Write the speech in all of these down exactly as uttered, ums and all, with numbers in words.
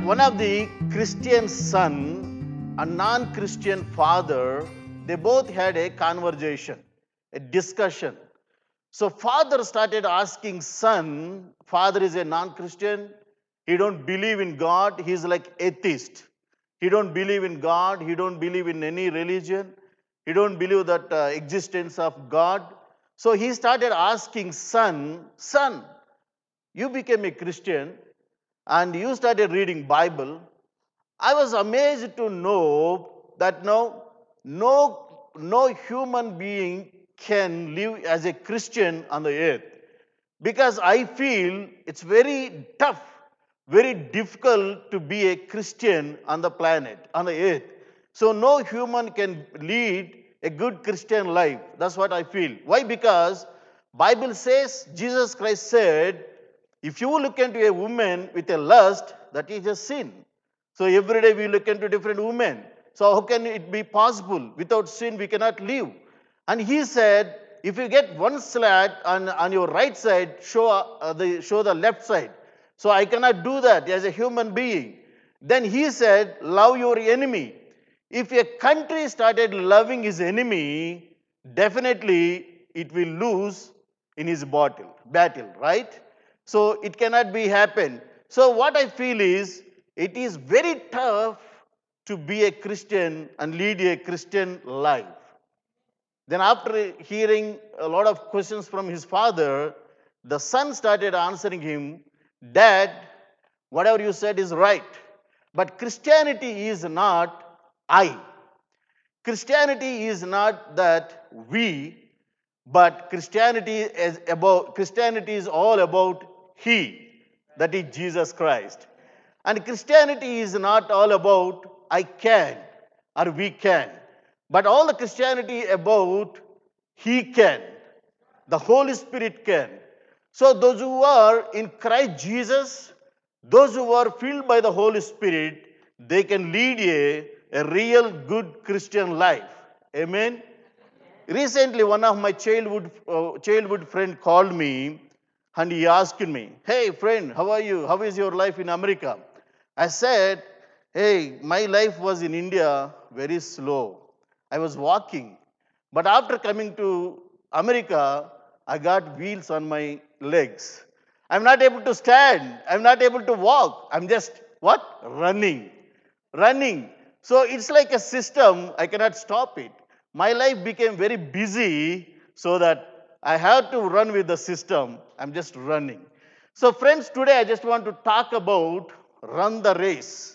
One of the Christian son, a non-Christian father, they both had a conversation, a discussion. So father started asking son, father is a non-Christian, he don't believe in God, he's like atheist. He don't believe in God, he don't believe in any religion, he don't believe that uh, existence of God. So he started asking son, son, you became a Christian and you started reading Bible. I was amazed to know that no, no, no human being can live as a Christian on the earth. Because I feel it's very tough, very difficult to be a Christian on the planet, on the earth. So no human can lead a good Christian life. That's what I feel. Why? Because Bible says, Jesus Christ said, if you look into a woman with a lust, that is a sin. So every day we look into different women. So how can it be possible? Without sin, we cannot live. And he said, if you get one slat on, on your right side, show, uh, the, show the left side. So I cannot do that as a human being. Then he said, love your enemy. If a country started loving his enemy, definitely it will lose in his battle, battle, right? So it cannot be happen. So what I feel is, it is very tough to be a Christian and lead a Christian life. Then after hearing a lot of questions from his father, the son started answering him, Dad, whatever you said is right. But Christianity is not I. Christianity is not that we, but Christianity is about Christianity is all about He, that is Jesus Christ. And Christianity is not all about I can or we can, but all the Christianity about He can, the Holy Spirit can. So those who are in Christ Jesus, those who are filled by the Holy Spirit, they can lead a, a real good Christian life. Amen. Recently, one of my childhood uh, childhood friend called me and he asked me, "Hey friend, how are you? How is your life in America?" I said, "Hey, my life was in India very slow. I was walking, but after coming to America, I got wheels on my legs. I'm not able to stand. I'm not able to walk. I'm just what? Running, running. So it's like a system. I cannot stop it. My life became very busy so that I have to run with the system. I'm just running. So friends, today I just want to talk about run the race.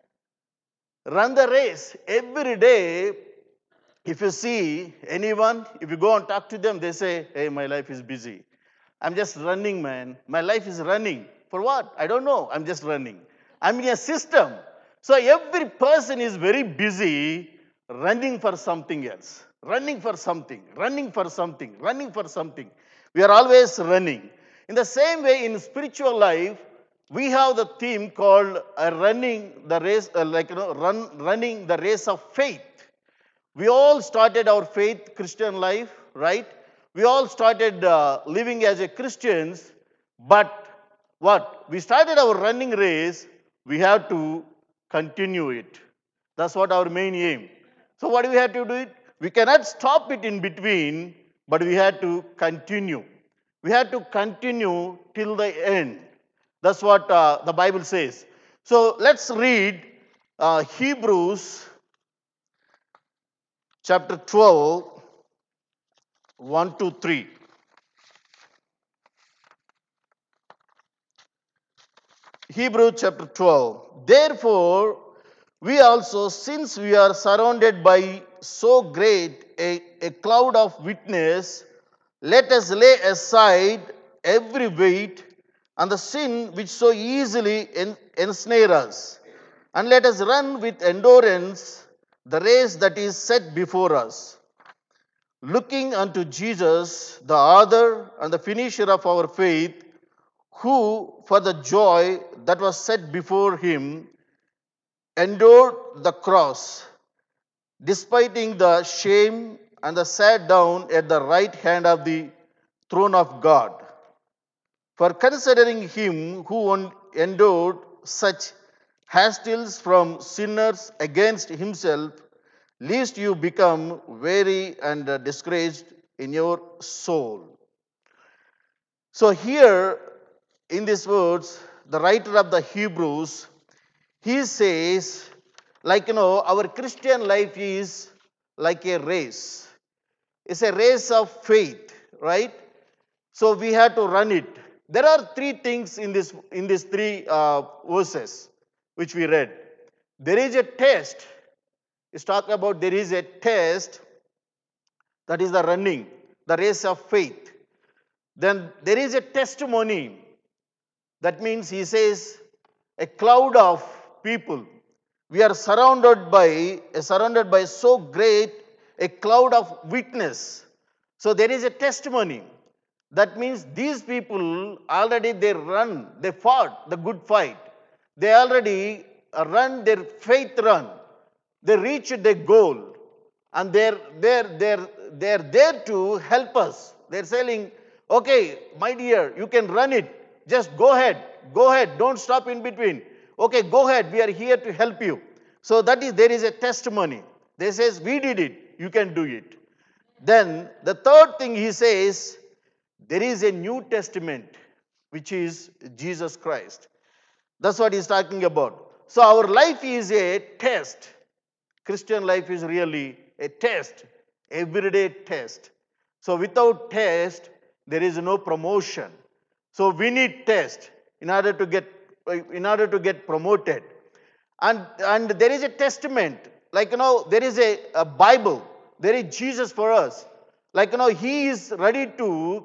Run the race. Every day, if you see anyone, if you go and talk to them, they say, hey, my life is busy. I'm just running, man. My life is running. For what? I don't know. I'm just running. I'm in a system. So every person is very busy running for something else. Running for something. Running for something. Running for something. We are always running. In the same way, in spiritual life, we have the theme called uh, running the race, uh, like you know, run, running the race of faith. We all started our faith Christian life, right? We all started uh, living as a Christians, but what? We started our running race, we have to continue it. That's what our main aim. So what do we have to do it? We cannot stop it in between, but we have to continue. We have to continue till the end. That's what uh, the Bible says. So let's read uh, Hebrews chapter twelve, one to three. Hebrews chapter twelve. Therefore, we also, since we are surrounded by so great a, a cloud of witness, let us lay aside every weight and the sin which so easily en- ensnare us, and let us run with endurance the race that is set before us, looking unto Jesus, the author and the finisher of our faith, who, for the joy that was set before him, endured the cross, despising the shame, and the sat down at the right hand of the throne of God. For considering him who endured such hastles from sinners against himself, lest you become weary and uh, discouraged in your soul. So, here in these words, the writer of the Hebrews, he says, like, you know, our Christian life is like a race. It's a race of faith, right? So we have to run it. There are three things in this in these three uh, verses which we read. There is a test. It's talking about there is a test, that is the running, the race of faith. Then there is a testimony. That means he says a cloud of people. We are surrounded by surrounded by so great a cloud of witness. So there is a testimony. That means these people already they run, they fought the good fight. They already uh, run their faith run. They reached their goal. And they're, they're, they're, they're there to help us. They're saying, okay, my dear, you can run it. Just go ahead. Go ahead. Don't stop in between. Okay, go ahead. We are here to help you. So that is, there is a testimony. They says, we did it. You can do it. Then the third thing he says, there is a New Testament, which is Jesus Christ. That's what he's talking about. So our life is a test. Christian life is really a test, everyday test. So without test, there is no promotion. So we need test in order to get in order to get promoted. And and there is a testament, like you know, there is a, a Bible, there is Jesus for us. Like you know, he is ready to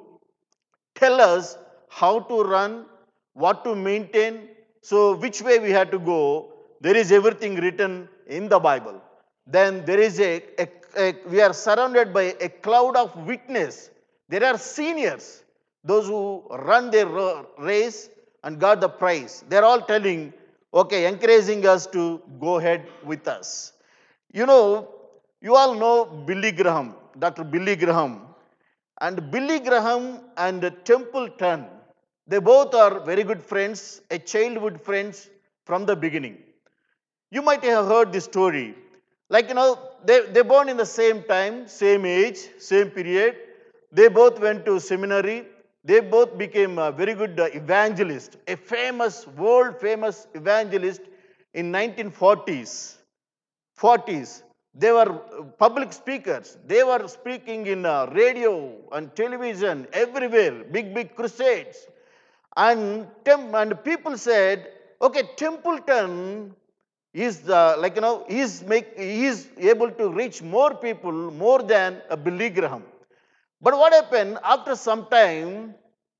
tell us how to run, what to maintain, so which way we have to go. There is everything written in the Bible. Then there is a, a, a we are surrounded by a cloud of witness. There are seniors, those who run their race and got the prize. They're all telling, okay, encouraging us to go ahead with us. You know, you all know Billy Graham, Doctor Billy Graham. And Billy Graham and Templeton, they both are very good friends, a childhood friends from the beginning. You might have heard this story. Like, you know, they, they born in the same time, same age, same period. They both went to seminary. They both became a very good evangelist, a famous, world famous evangelist in nineteen forties. forties. They were public speakers. They were speaking in uh, radio and television, everywhere, big, big crusades. And, and people said, okay, Templeton is the, like, you know, he's, make, he's able to reach more people more than a Billy Graham. But what happened, after some time,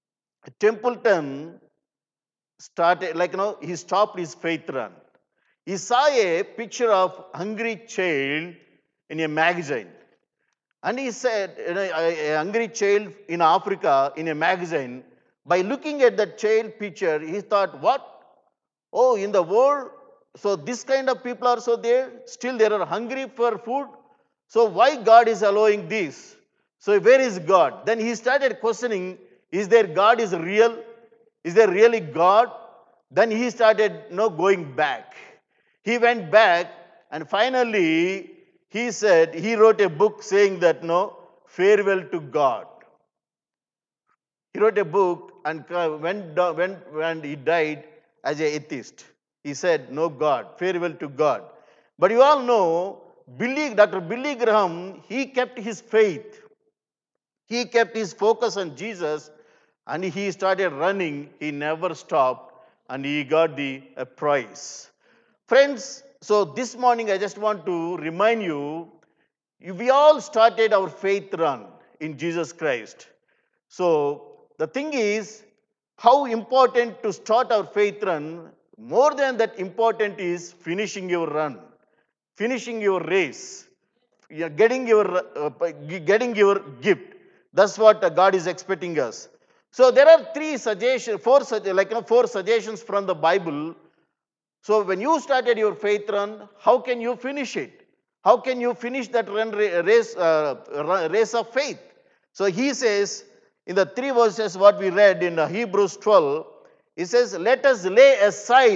Templeton started, like, you know, he stopped his faith run. He saw a picture of hungry child in a magazine. And he said, you know, a, a hungry child in Africa in a magazine. By looking at that child picture, he thought, what? Oh, in the world, so this kind of people are so there? Still they are hungry for food? So why God is allowing this? So where is God? Then he started questioning, is there God is real? Is there really God? Then he started, you know, going back. He went back and finally he said, he wrote a book saying that, no, farewell to God. He wrote a book and when, when, when he died as an atheist, he said, no God, farewell to God. But you all know, Billy, Doctor Billy Graham, he kept his faith. He kept his focus on Jesus and he started running. He never stopped and he got the uh, prize. Friends, so this morning I just want to remind you, we all started our faith run in Jesus Christ. So the thing is, how important to start our faith run, more than that important is finishing your run, finishing your race, getting your, uh, getting your gift. That's what God is expecting us. So there are three suggestions, four, like, you know, four suggestions from the Bible. So when you started your faith run, how can you finish it? How can you finish that run race, uh, race of faith? So he says, in the three verses what we read in Hebrews twelve, he says, let us lay aside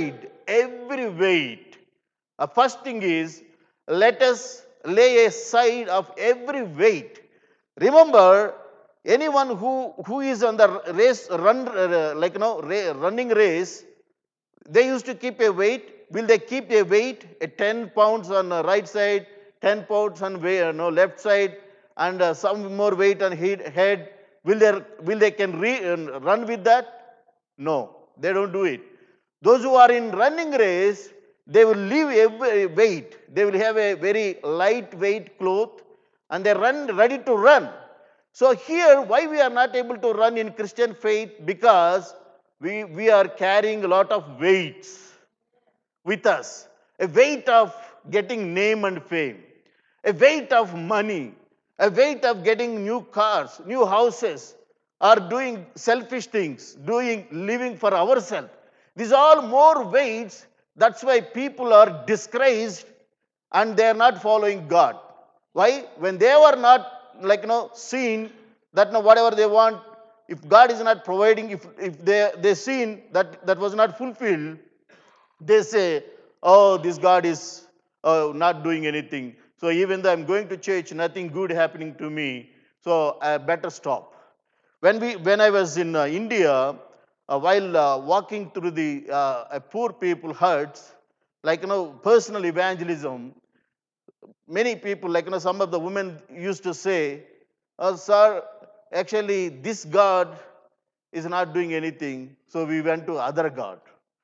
every weight. Uh, first thing is, let us lay aside of every weight. Remember, anyone who, who is on the race, run, uh, like, you know, ra- running race, they used to keep a weight. Will they keep a weight, a ten pounds on the right side, ten pounds on way, uh, no, left side, and uh, some more weight on head? head? Will they, will they can re, uh, run with that? No, they don't do it. Those who are in running race, they will leave every weight. They will have a very lightweight cloth, and they run ready to run. So here, why we are not able to run in Christian faith? Because we, we are carrying a lot of weights with us. A weight of getting name and fame, a weight of money, a weight of getting new cars, new houses, or doing selfish things, doing living for ourselves. These are all more weights. That's why people are disgraced and they are not following God. Why? When they were not, like, you know, seen that, no, whatever they want, if God is not providing, if, if they, they seen that that was not fulfilled, they say, oh, this God is uh, not doing anything. So even though I'm going to church, nothing good happening to me. So I better stop. When, we, when I was in uh, India, uh, while uh, walking through the uh, poor people huts, like, you know, personal evangelism, many people, like, you know, some of the women used to say, oh, sir, actually, this God is not doing anything. So we went to other God.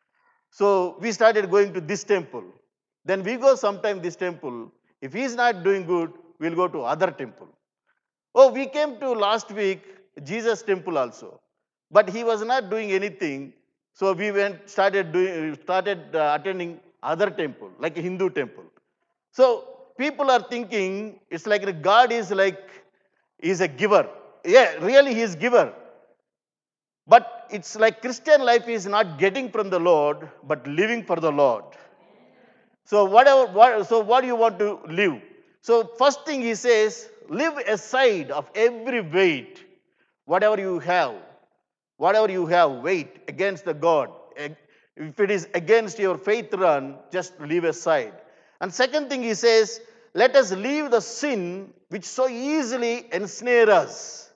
So we started going to this temple. Then we go sometime this temple. If he's not doing good, we'll go to other temple. Oh, we came to last week Jesus temple also, but he was not doing anything. So we went started doing started uh, attending other temple like a Hindu temple. So people are thinking it's like God is like is a giver. Yeah, really he is giver. But it's like Christian life is not getting from the Lord, but living for the Lord. So whatever, what, so what do you want to live? So first thing he says, live aside of every weight, whatever you have, whatever you have, weight against the God. If it is against your faith run, just leave aside. And second thing he says, let us leave the sin which so easily ensnare us.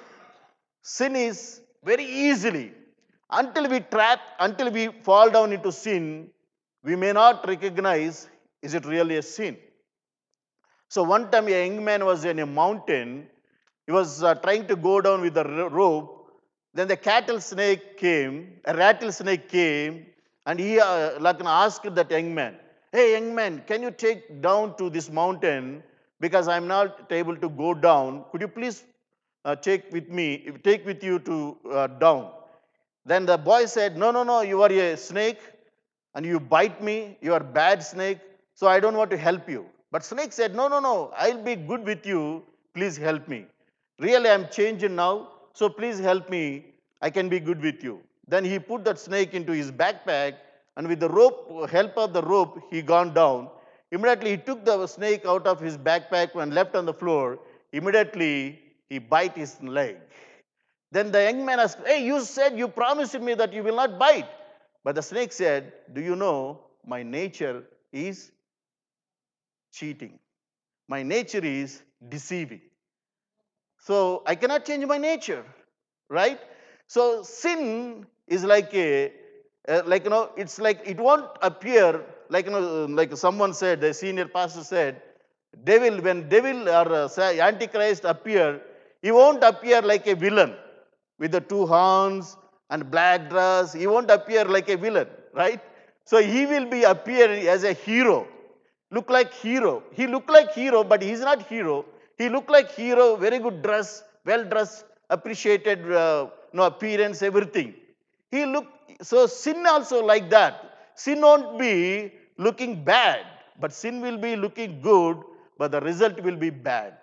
Sin is very easily. Until we trap, until we fall down into sin, we may not recognize, is it really a sin? So one time a young man was in a mountain. He was uh, trying to go down with a rope. Then the cattle snake came, a rattlesnake came, and he uh, like asked that young man, hey young man, can you take down to this mountain because I'm not able to go down. Could you please uh, take with me, take with you to uh, down? Then the boy said, no, no, no, you are a snake and you bite me, you are a bad snake, so I don't want to help you. But snake said, no, no, no, I'll be good with you, please help me. Really, I'm changing now, so please help me, I can be good with you. Then he put that snake into his backpack, and with the rope, help of the rope, he gone down. Immediately, he took the snake out of his backpack and left on the floor. Immediately, he bite his leg. Then the young man asked, hey, you said, you promised me that you will not bite. But the snake said, do you know my nature is cheating. My nature is deceiving. So I cannot change my nature, right? So sin is like a, uh, like, you know, it's like it won't appear, like, you know, like someone said, the senior pastor said, devil, when devil or uh, say Antichrist appear, he won't appear like a villain with the two horns and black dress. He won't appear like a villain, right? So he will be appearing as a hero. Look like hero. He look like hero, but he's not hero. He look like hero, very good dress, well dressed, appreciated, uh, no appearance, everything. He look, so sin also like that. Sin won't be looking bad, but sin will be looking good, but the result will be bad.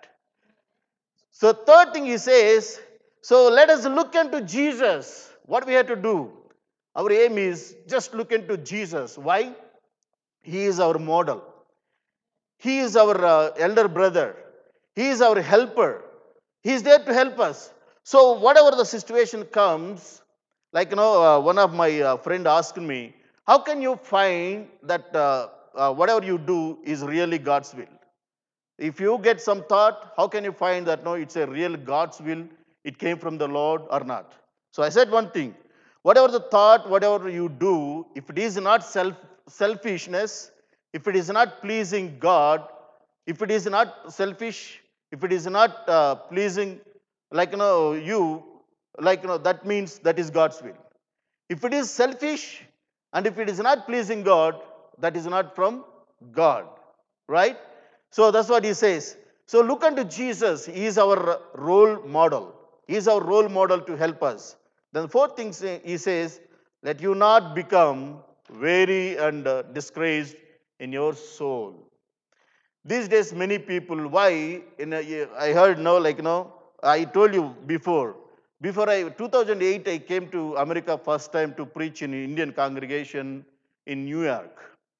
So third thing he says, so let us look into Jesus. What we have to do? Our aim is just look into Jesus. Why? He is our model. He is our uh, elder brother. He is our helper. He is there to help us. So whatever the situation comes, like, you know, uh, one of my uh, friend asked me, How can you find that uh, uh, whatever you do is really God's will? If you get some thought, how can you find that no, it's a real God's will, it came from the Lord or not? So I said one thing, whatever the thought, whatever you do, if it is not self selfishness, if it is not pleasing God, if it is not selfish, if it is not uh, pleasing, like you know, you, like you know, that means that is God's will. If it is selfish and if it is not pleasing God, that is not from God, right? So that's what he says. So look unto Jesus. He is our role model. He is our role model to help us. Then fourth thing he says, let you not become weary and uh, disgraced in your soul. These days, many people, why? In a, I heard no, like you know, I told you before. Before I, two thousand eight, I came to America first time to preach in Indian congregation in New York.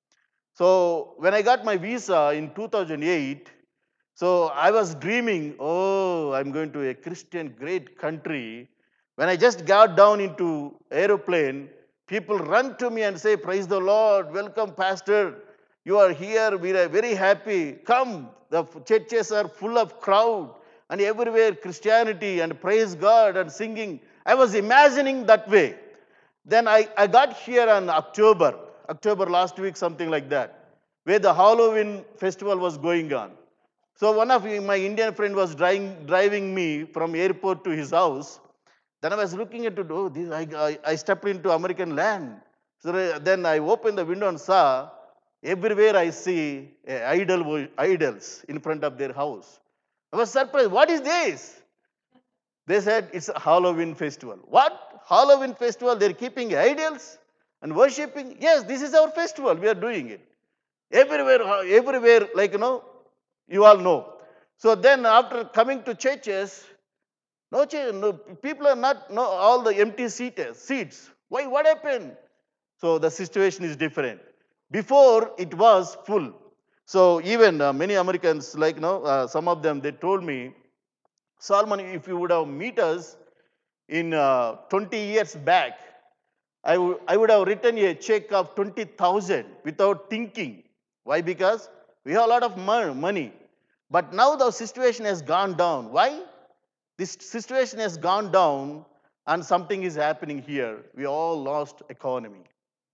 So when I got my visa in two thousand eight, so I was dreaming, oh, I'm going to a Christian great country. When I just got down into aeroplane, people run to me and say, praise the Lord, welcome pastor. You are here, we are very happy. Come, the churches are full of crowd and everywhere Christianity and praise God and singing. I was imagining that way. Then I, I got here in October, October last week, something like that, where the Halloween festival was going on. So one of my Indian friend was driving, driving me from airport to his house. Then I was looking at it, oh, this, I, I, I stepped into American land. So then I opened the window and saw everywhere I see uh, idol, idols in front of their house. I was surprised. What is this? They said it's a Halloween festival. What? Halloween festival? They're keeping idols and worshipping? Yes, this is our festival. We are doing it. Everywhere, everywhere, like, you know, you all know. So then after coming to churches, no, no people are not, no, all the empty seats. seats. Why? What happened? So the situation is different. Before it was full. So even uh, many Americans, like, you know, uh, some of them, they told me, Salman, if you would have met us in uh, twenty years back, I, w- I would have written a check of twenty thousand without thinking. Why? Because we have a lot of mo- money. But now the situation has gone down. Why? This situation has gone down and something is happening here. We all lost economy.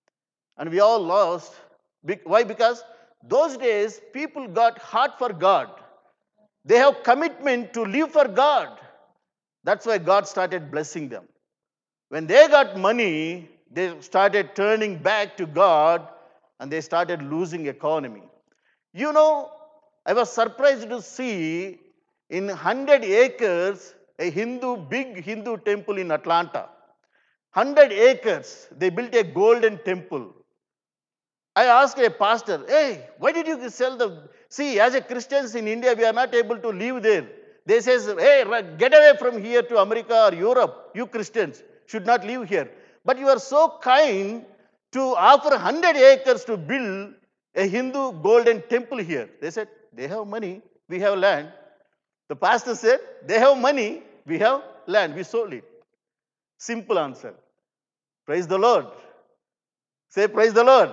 And we all lost. Why? Because those days people got heart for God. They have commitment to live for God. That's why God started blessing them. When they got money, they started turning back to God and they started losing economy. You know, I was surprised to see in one hundred acres a Hindu, big Hindu temple in Atlanta. one hundred acres, they built a golden temple. I asked a pastor, hey, why did you sell the... See, as a Christians in India, we are not able to live there. They says, hey, get away from here to America or Europe. You Christians should not live here. But you are so kind to offer one hundred acres to build a Hindu golden temple here. They said, they have money, we have land. The pastor said, they have money, we have land, we sold it. Simple answer. Praise the Lord. Say, praise the Lord.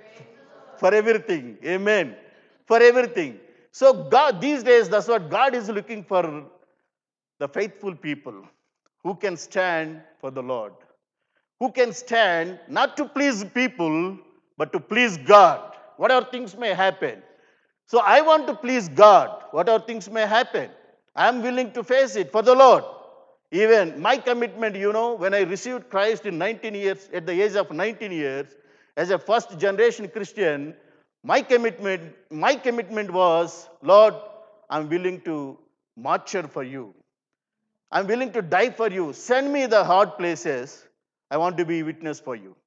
For everything. Amen. For everything. So God, these days, that's what God is looking for, the faithful people who can stand for the Lord. Who can stand not to please people, but to please God. Whatever things may happen. So I want to please God. Whatever things may happen. I am willing to face it for the Lord. Even my commitment, you know, when I received Christ in nineteen years, at the age of nineteen years, as a first generation Christian, my commitment, my commitment was, Lord, I'm willing to martyr for you. I'm willing to die for you. Send me the hard places. I want to be witness for you.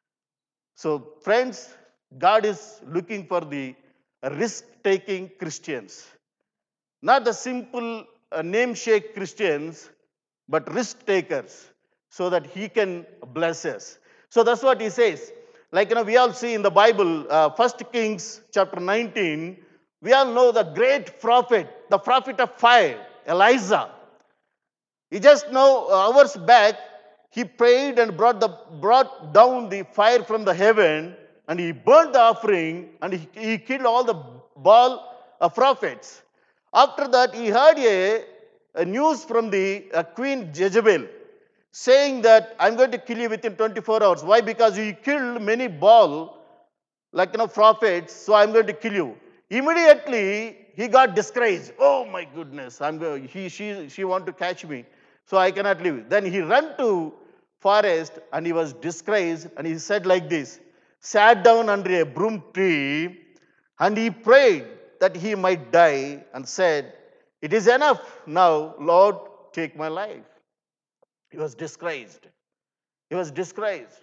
So, friends, God is looking for the risk-taking Christians. Not the simple uh, name-shake Christians, but risk-takers, so that He can bless us. So that's what He says. Like, you know, we all see in the Bible, uh, First Kings chapter nineteen, we all know the great prophet, the prophet of fire, Elijah. He just know uh, hours back, he prayed and brought, the, brought down the fire from the heaven, and he burnt the offering, and he, he killed all the Baal uh, prophets. After that, he heard a, a news from the uh, queen Jezebel, saying that I'm going to kill you within twenty-four hours. Why? Because you killed many Baal, like you know, prophets, so I'm going to kill you. Immediately, he got discouraged. Oh my goodness, I'm going, he, she, she want to catch me, so I cannot live. Then he ran to forest and he was disgraced, and he said like this, sat down under a broom tree, and he prayed that he might die and said, it is enough now, Lord, take my life. He was disgraced. He was disgraced.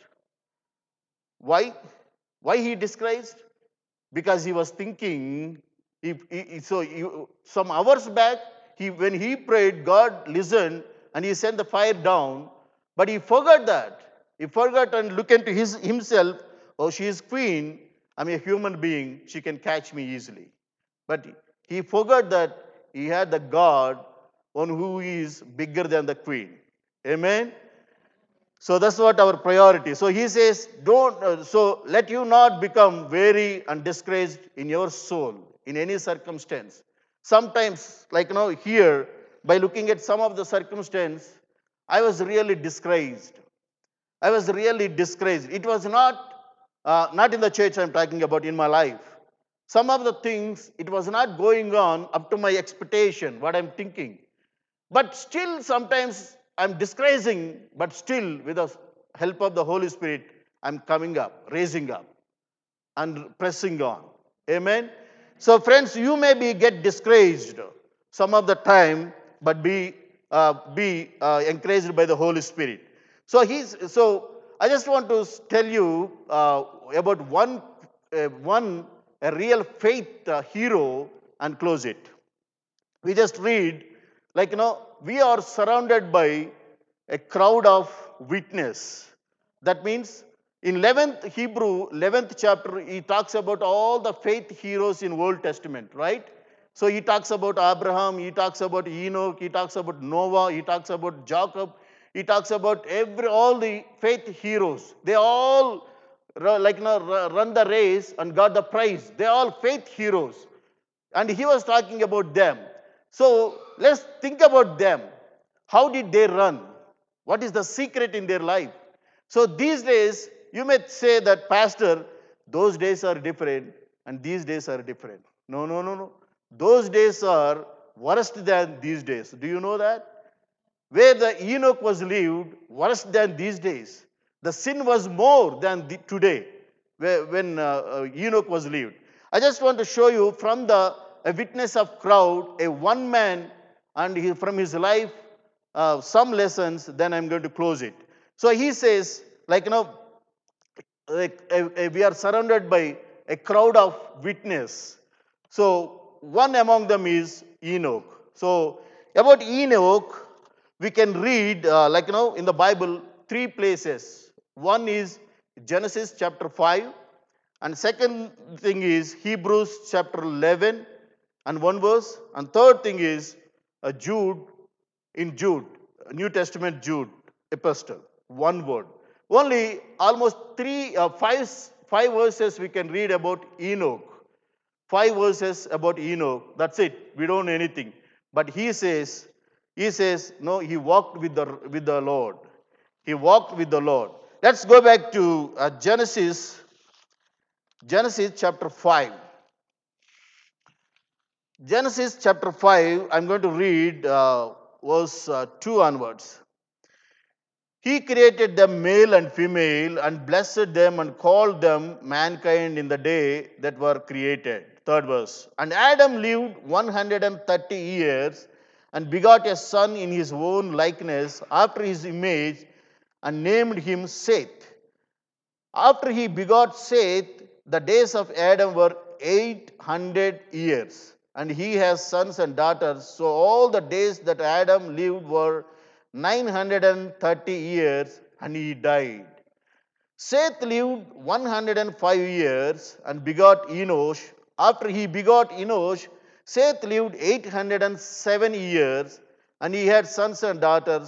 Why? Why he disgraced? Because he was thinking, he, he, so he, some hours back, he, when he prayed, God listened and he sent the fire down, but he forgot that. He forgot and looked into his, himself, oh, she is queen, I'm a human being, she can catch me easily. But he forgot that he had the God, one who is bigger than the queen. Amen? So that's what our priority. So he says, don't, uh, so let you not become weary and discouraged in your soul, in any circumstance. Sometimes, like you know, here, by looking at some of the circumstance, I was really discouraged. I was really discouraged. It was not, uh, not in the church I'm talking about, in my life. Some of the things, it was not going on up to my expectation, what I'm thinking. But still, sometimes I'm discouraging, but still, with the help of the Holy Spirit, I'm coming up, raising up, and pressing on. Amen? So, friends, you may be get discouraged some of the time, but be uh, be uh, encouraged by the Holy Spirit. So, he's so I just want to tell you uh, about one uh, one a real faith uh, hero and close it. We just read, like you know, we are surrounded by a crowd of witness. That means in eleventh Hebrew, eleventh chapter, he talks about all the faith heroes in Old Testament, right? So he talks about Abraham, he talks about Enoch, he talks about Noah, he talks about Jacob, he talks about every all the faith heroes. They all like you know, run the race and got the prize. They are all faith heroes. And he was talking about them. So let's think about them. How did they run? What is the secret in their life? So these days, you may say that, Pastor, those days are different and these days are different. No, no, no, no. Those days are worse than these days. Do you know that? Where the Enoch was lived, worse than these days. The sin was more than the, today, where, when uh, uh, Enoch was lived. I just want to show you from the a witness of crowd, a one man, and he, from his life, uh, some lessons, then I'm going to close it. So he says, like, you know, like, uh, uh, we are surrounded by a crowd of witness. So one among them is Enoch. So about Enoch, we can read, uh, like, you know, in the Bible, three places. One is Genesis chapter five, and second thing is Hebrews chapter eleven, and one verse. And third thing is uh, Jude, in Jude, New Testament Jude epistle, one word. Only almost three, uh, five, five verses we can read about Enoch. Five verses about Enoch. That's it. We don't know anything. But he says, he says, no, he walked with the with the Lord. He walked with the Lord. Let's go back to uh, Genesis, Genesis chapter five. Genesis chapter five, I'm going to read uh, verse uh, two onwards. He created them male and female and blessed them and called them mankind in the day that were created. Third verse. And Adam lived one hundred thirty years and begot a son in his own likeness after his image and named him Seth. After he begot Seth, the days of Adam were eight hundred years. And he has sons and daughters. So all the days that Adam lived were nine hundred thirty years, and he died. Seth lived one hundred five years and begot Enosh. After he begot Enosh, Seth lived eight hundred seven years, and he had sons and daughters.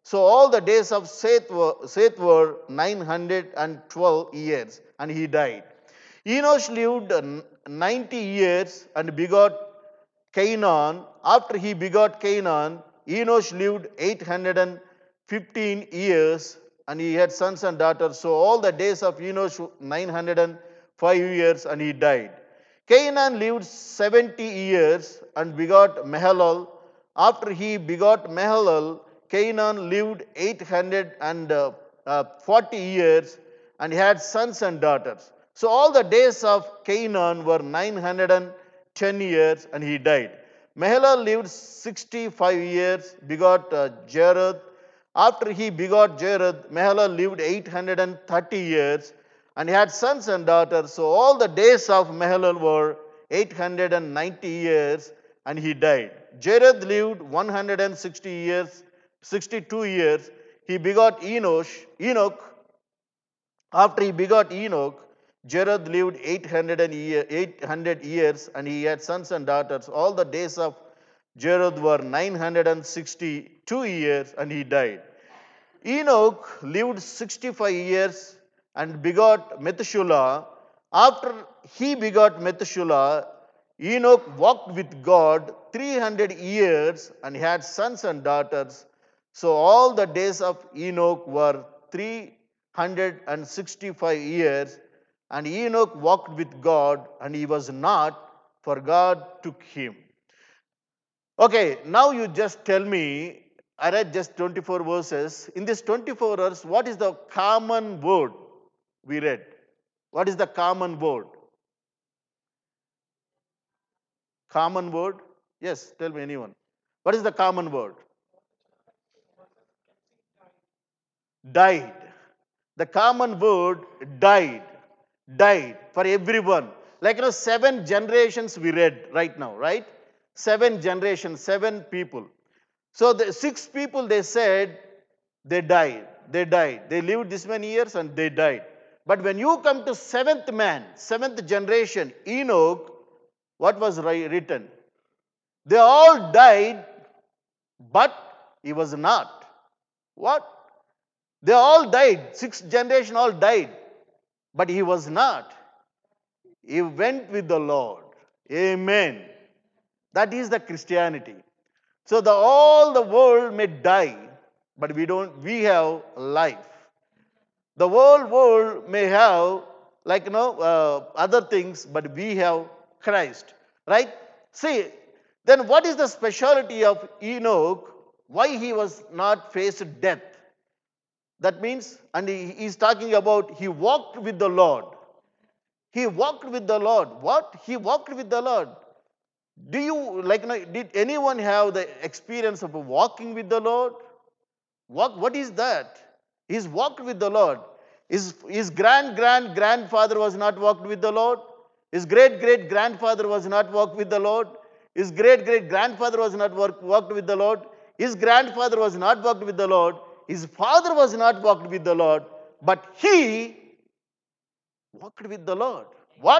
So all the days of Seth were, Seth were nine hundred twelve years, and he died. Enosh lived ninety years and begot Canaan. After he begot Canaan, Enosh lived eight hundred fifteen years, and he had sons and daughters. So all the days of Enosh nine hundred five years, and he died. Canaan lived seventy years and begot Mahalalel. After he begot Mahalalel, Canaan lived eight hundred forty years, and he had sons and daughters. So all the days of Canaan were nine hundred ten years, and he died. Mahalalel lived sixty-five years, begot uh, Jared. After he begot Jared, Mahalalel lived eight hundred thirty years, and he had sons and daughters. So all the days of Mahalalel were eight hundred ninety years, and he died. Jared lived one hundred sixty years, sixty-two years. He begot Enosh, Enoch. After he begot Enoch, Jared lived eight hundred, eight hundred years, and he had sons and daughters. All the days of Jared were nine hundred sixty-two years, and he died. Enoch lived sixty-five years and begot Methuselah. After he begot Methuselah, Enoch walked with God three hundred years and had sons and daughters. So all the days of Enoch were three hundred sixty-five years, and Enoch walked with God, and he was not, for God took him. Okay, now you just tell me, I read just twenty-four verses. In this twenty-four verses, what is the common word we read? What is the common word? Common word? Yes, tell me anyone. What is the common word? Died. The common word died. Died for everyone. Like, you know, seven generations we read right now, right? Seven generations, seven people. So the six people, they said they died. They died. They lived this many years and they died. But when you come to seventh man, seventh generation, Enoch, what was written? They all died, but he was not. What? They all died. Six generation all died, but he was not. He went with the Lord. Amen. That is the Christianity. So the all the world may die, but we don't. We have life. The whole world may have, like, you know, uh, other things, but we have Christ, right? See, then what is the speciality of Enoch? Why he was not faced death? That means, and he is talking about he walked with the Lord. He walked with the Lord. What? He walked with the Lord. Do you, like, you know, did anyone have the experience of walking with the Lord? Walk, what is that? He's walked with the Lord. His, his grand, grand, grandfather was not walked with the Lord. His great, great grandfather was not walked with the Lord. His great, great grandfather was not work, walked with the Lord. His grandfather was not walked with the Lord. His father was not walked with the Lord. But he walked with the Lord. What?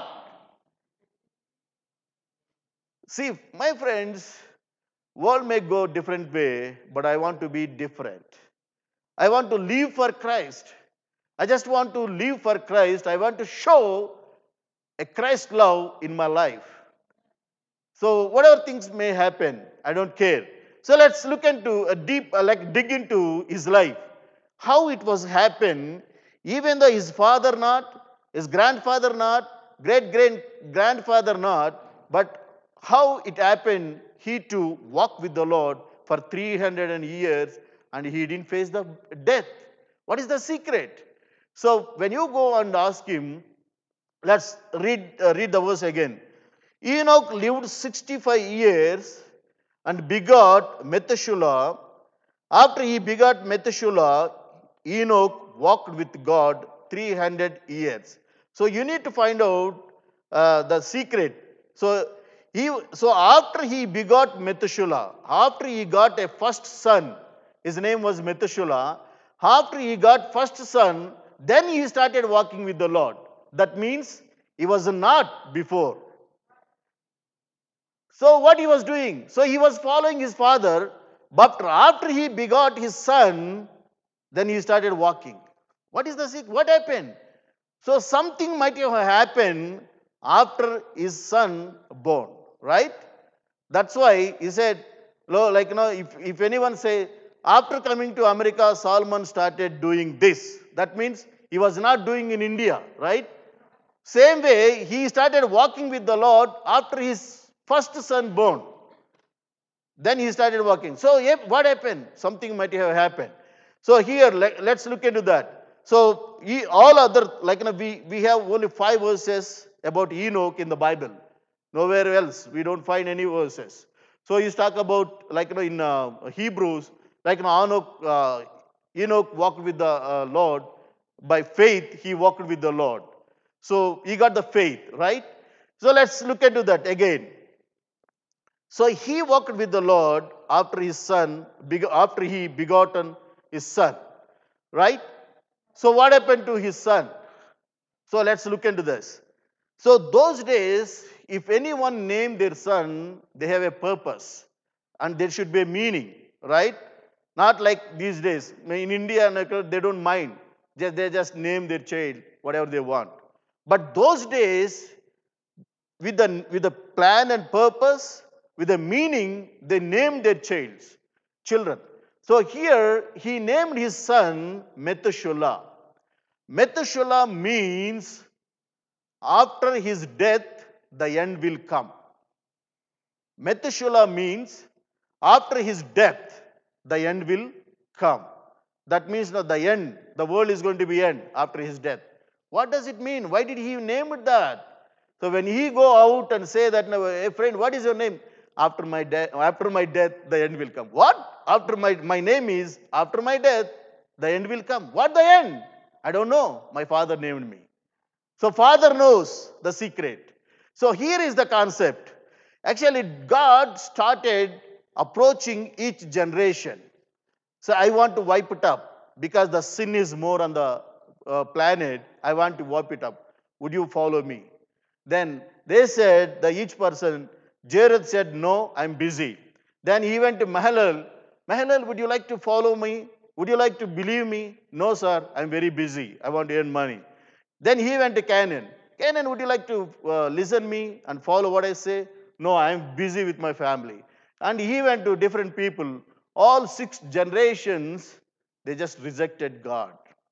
See, my friends, world may go different way, but I want to be different. I want to live for Christ. I just want to live for Christ. I want to show a Christ love in my life. So whatever things may happen, I don't care. So let's look into a deep, uh, like dig into his life. How it was happen, even though his father not, his grandfather not, great great grandfather not, but how it happened, he too walked with the Lord for three hundred years, and he didn't face the death. What is the secret? So when you go and ask him, let's read, uh, read the verse again. Enoch lived sixty-five years and begot Methuselah. After he begot Methuselah, Enoch walked with God three hundred years. So you need to find out uh, the secret. So he, so after he begot Methuselah, after he got a first son, his name was Methuselah. After he got first son, then he started walking with the Lord. That means he was not before. So what he was doing? So he was following his father, But after he begot his son, then he started walking. What is the sick? What happened? So something might have happened after his son born, right? That's why he said, lo- like you know, if, if anyone say, after coming to America, Solomon started doing this. That means he was not doing in India, right? Same way, he started walking with the Lord after his first son born. Then he started walking. So yep, what happened? Something might have happened. So here, let, let's look into that. So he, all other, like you know, we, we have only five verses about Enoch in the Bible. Nowhere else. We don't find any verses. So you talk about, like you know, in uh, Hebrews, like you know, Enoch, uh, Enoch walked with the uh, Lord. By faith, he walked with the Lord. So he got the faith, right? So let's look into that again. So he walked with the Lord after his son, beg- after he begotten his son, right? So what happened to his son? So let's look into this. So those days, if anyone named their son, they have a purpose and there should be a meaning, right? Not like these days. In India, they don't mind. They they just name their child whatever they want. But those days, with the, with the plan and purpose, with a meaning, they named their childs, children. So here, he named his son Methuselah. Methuselah means after his death, the end will come. Methuselah means after his death, the end will come. That means no, the end, the world is going to be end after his death. What does it mean? Why did he name it that? So when he go out and say that, no, hey friend, what is your name? After my death, after my death, the end will come. What? After my my name is after my death, the end will come. What the end? I don't know. My father named me. So Father knows the secret. So here is the concept. Actually, God started approaching each generation. So I want to wipe it up because the sin is more on the uh, planet. I want to wipe it up. Would you follow me? Then they said, the each person, Jared said, no, I'm busy. Then he went to Mahalal. Mahalal, would you like to follow me? Would you like to believe me? No, sir, I'm very busy. I want to earn money. Then he went to Canaan. Canaan, would you like to uh, listen me and follow what I say? No, I'm busy with my family. And he went to different people. All six generations, they just rejected God.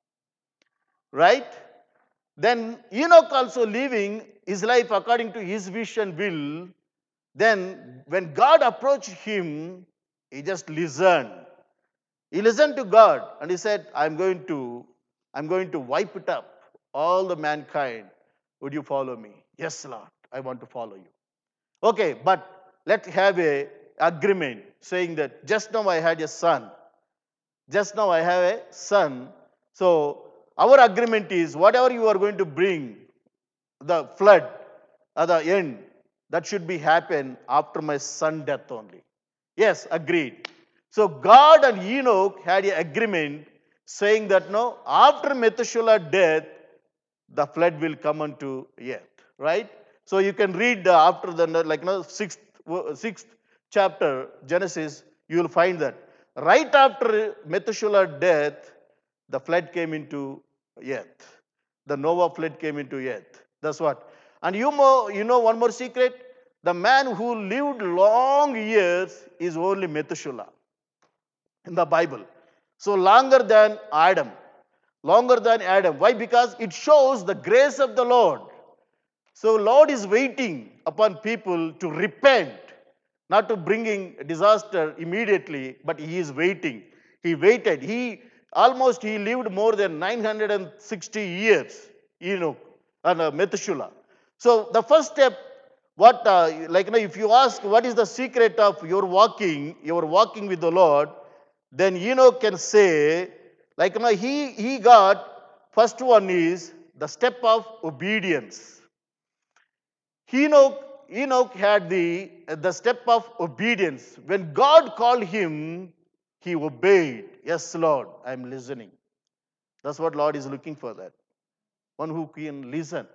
Right? Then Enoch also living his life according to his wish and will. Then when God approached him, he just listened. He listened to God and he said, I'm going to, I'm going to wipe it up, all the mankind. Would you follow me? Yes, Lord, I want to follow you. Okay, but let's have a agreement saying that just now I had a son. Just now I have a son. So our agreement is whatever you are going to bring, the flood at the end, that should be happen after my son death only. Yes, agreed. So God and Enoch had an agreement saying that no, after Methuselah death, the flood will come unto earth. Right? So you can read uh, after the like no sixth sixth chapter Genesis, you will find that right after Methuselah death, the flood came into earth. The Noah flood came into earth. That's what. And you know, you know one more secret. The man who lived long years is only Methuselah in the Bible. So longer than Adam. Longer than Adam. Why? Because it shows the grace of the Lord. So Lord is waiting upon people to repent, not to bringing disaster immediately, but he is waiting. He waited. He almost he lived more than nine hundred sixty years, you know, and uh, Methuselah. So the first step, what uh, like you know, if you ask what is the secret of your walking, your walking with the Lord, then Enoch can say, like you know, he he got first one is the step of obedience. Enoch, Enoch had the, the step of obedience. When God called him, he obeyed. Yes, Lord, I'm listening. That's what Lord is looking for that. One who can listen.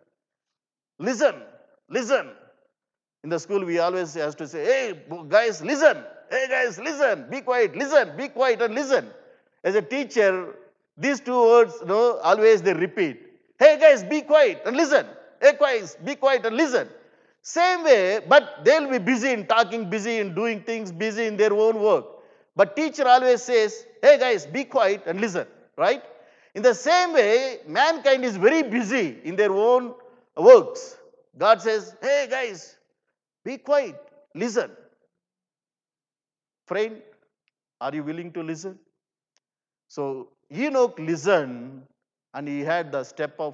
Listen, listen. In the school, we always have to say, hey, guys, listen. Hey guys, listen, be quiet, listen, be quiet and listen. As a teacher, these two words, you know, always they repeat. Hey guys, be quiet and listen. Hey guys, be quiet and listen. Same way, but they'll be busy in talking, busy in doing things, busy in their own work. But teacher always says, hey guys, be quiet and listen, right? In the same way, mankind is very busy in their own works. God says, hey guys, be quiet, listen. Friend, are you willing to listen? So Enoch listened and he had the step of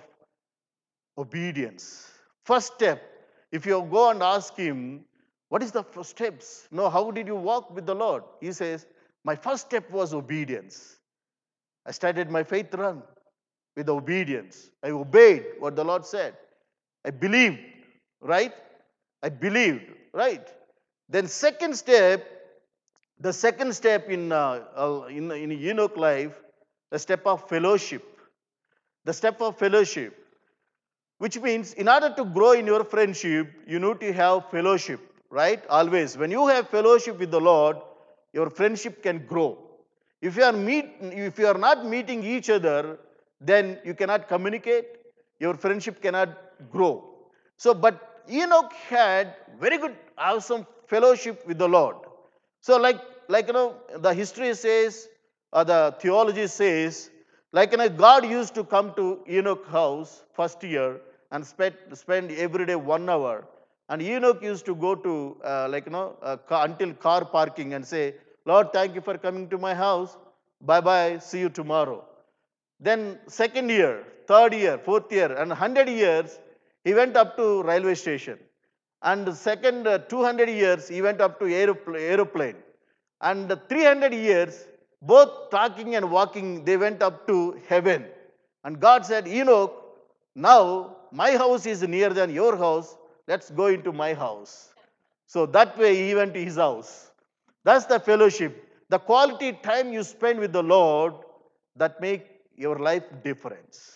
obedience. First step, if you go and ask him, what is the first steps? No, how did you walk with the Lord? He says, my first step was obedience. I started my faith run with obedience. I obeyed what the Lord said. I believed, right? I believed, right? Then second step, the second step in, uh, uh, in, in Enoch life, the step of fellowship. The step of fellowship, which means in order to grow in your friendship, you need to have fellowship, right? Always. When you have fellowship with the Lord, your friendship can grow. If you are meet, if you are not meeting each other, then you cannot communicate. Your friendship cannot grow. So, but Enoch had very good, awesome fellowship with the Lord. So, like, like you know, the history says, or the theology says, like you know, God used to come to Enoch's house first year and spend, spend every day one hour. And Enoch used to go to, uh, like you know, uh, car, until car parking and say, Lord, thank you for coming to my house. Bye bye, see you tomorrow. Then second year, third year, fourth year, and one hundred years, he went up to railway station. And the second uh, two hundred years, he went up to aeropl- aeroplane. And the three hundred years, both talking and walking, they went up to heaven. And God said, Enoch, now my house is nearer than your house. Let's go into my house. So that way he went to his house. That's the fellowship. The quality time you spend with the Lord that make your life difference.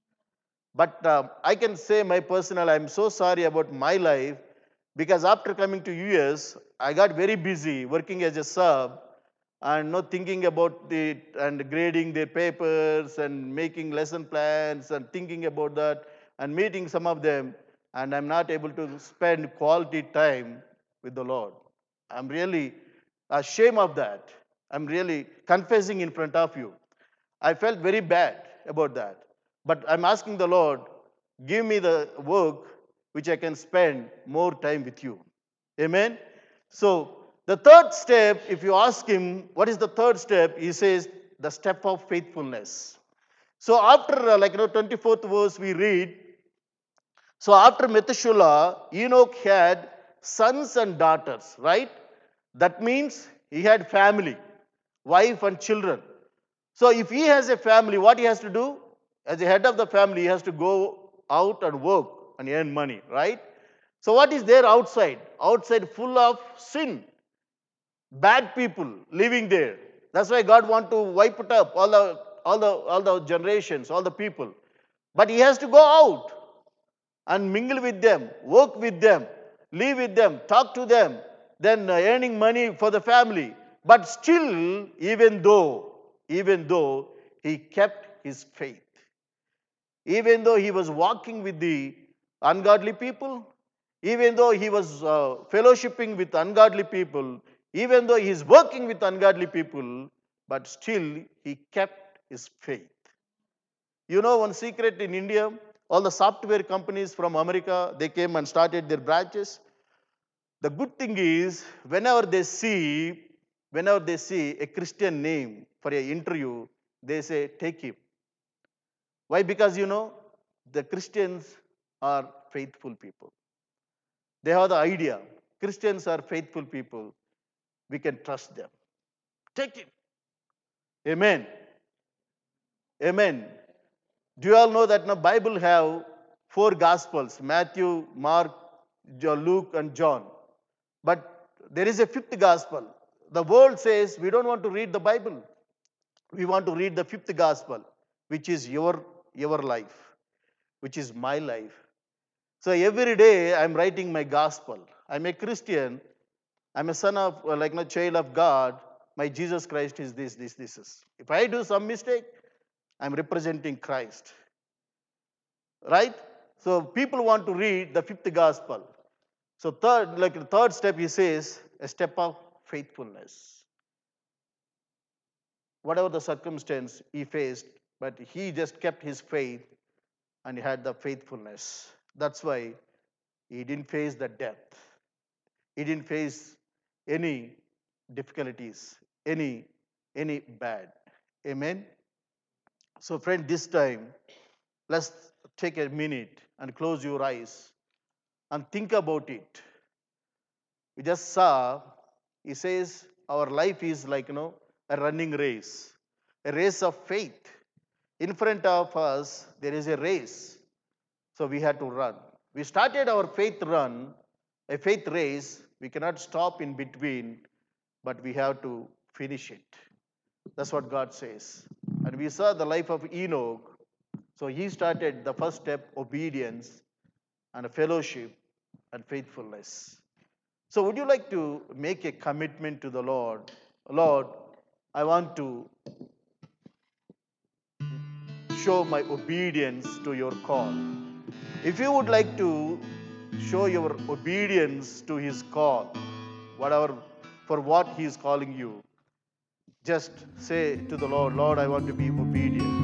But um, I can say my personal, I'm so sorry about my life because after coming to U S, I got very busy working as a sub and not thinking about it and grading their papers and making lesson plans and thinking about that and meeting some of them, and I'm not able to spend quality time with the Lord. I'm really ashamed of that. I'm really confessing in front of you. I felt very bad about that. But I'm asking the Lord, give me the work which I can spend more time with you. Amen. So the third step, if you ask him, what is the third step? He says, the step of faithfulness. So after, uh, like, you know, twenty-fourth verse we read, so after Methuselah, Enoch had sons and daughters, right? That means he had family, wife and children. So if he has a family, what he has to do? As the head of the family, he has to go out and work and earn money, right? So what is there outside? Outside full of sin. Bad people living there. That's why God want to wipe it up, all the all the all the generations, all the people. But he has to go out and mingle with them, work with them, live with them, talk to them, then uh, earning money for the family. But still, even though, even though he kept his faith, even though he was walking with the ungodly people, even though he was uh, fellowshipping with ungodly people, even though he is working with ungodly people, but still he kept his faith. You know one secret in India? All the software companies from America, they came and started their branches. The good thing is, whenever they see, whenever they see a Christian name for an interview, they say, take him. Why? Because you know, the Christians are faithful people. They have the idea. Christians are faithful people. We can trust them. Take it. Amen. Amen. Do you all know that the Bible have four gospels, Matthew, Mark, Luke, and John. But there is a fifth gospel. The world says we don't want to read the Bible. We want to read the fifth gospel, which is your, your life, which is my life. So every day I'm writing my gospel. I'm a Christian, I'm a son of, uh, like a child of God. My Jesus Christ is this, this, this is. If I do some mistake, I'm representing Christ. Right? So people want to read the fifth gospel. So third, like the third step, he says, a step of faithfulness. Whatever the circumstance he faced, but he just kept his faith and he had the faithfulness. That's why he didn't face the death. He didn't face any difficulties, any any bad. Amen. So, friend, this time let's take a minute and close your eyes and think about it. We just saw, he says, our life is like, you know, a running race, a race of faith. In front of us, there is a race. So we had to run. We started our faith run, a faith race. We cannot stop in between, but we have to finish it. That's what God says. And we saw the life of Enoch. So he started the first step, obedience and a fellowship and faithfulness. So would you like to make a commitment to the Lord? Lord, I want to show my obedience to your call. If you would like to show your obedience to his call, whatever, for what he is calling you, just say to the Lord, Lord, I want to be obedient.